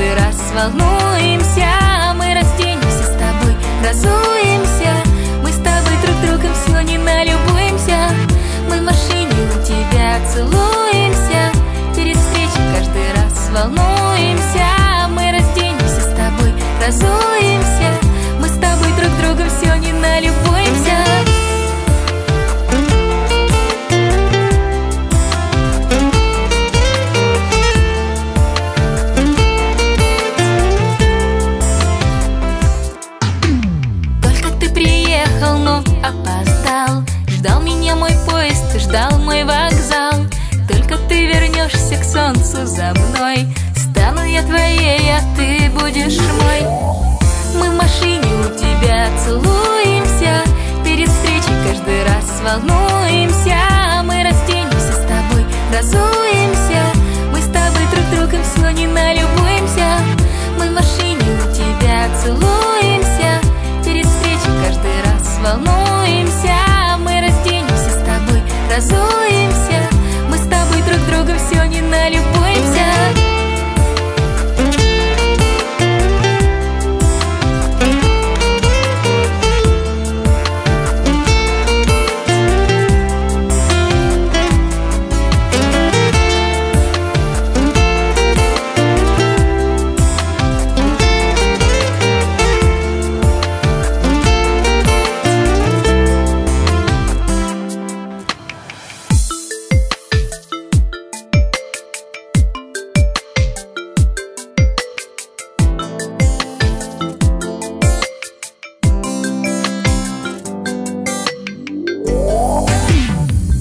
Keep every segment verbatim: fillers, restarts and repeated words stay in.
каждый раз волнуемся. Мы разденемся с тобой, разуемся. Мы с тобой друг другом все не налюбуемся. Мы в машине у тебя целуемся. Перед встречей каждый раз волнуемся. Мы разденемся с тобой, разуемся. Мы с тобой друг другом все не налюбуемся. Но опоздал, ждал меня мой поезд, ждал мой вокзал. Только ты вернешься к солнцу за мной, стану я твоей, а ты будешь мой. Мы в машине у тебя целуемся. Перед встречей каждый раз волнуемся. Мы разденемся с тобой, разуемся. Мы с тобой друг другом все не налюбуемся. Мы в машине у тебя целуемся. Перед встречей каждый раз волнуемся. Мы разденемся с тобой, разуемся. Мы с тобой друг другом все не налюбуемся.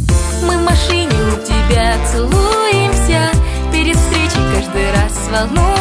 Целуемся. Перед встречей каждый раз волнуемся.